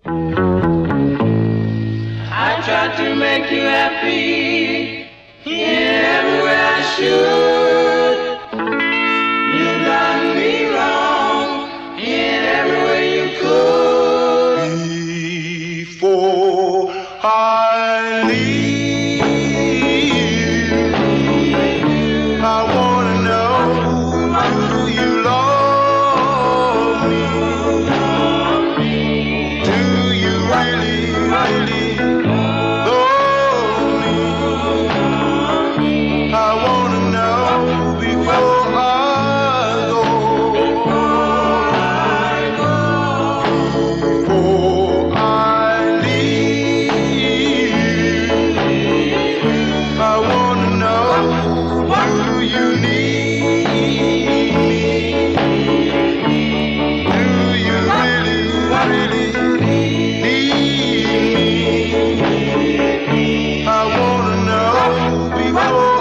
I tried to make you happy in every way I should. You done me wrong in every way you could. Before I leave, I wanna know, do you love me? Do you really, really love me? I wanna know before I go. Before I leave, I wanna know, do you need me? Do you really, really need me? I wanna know before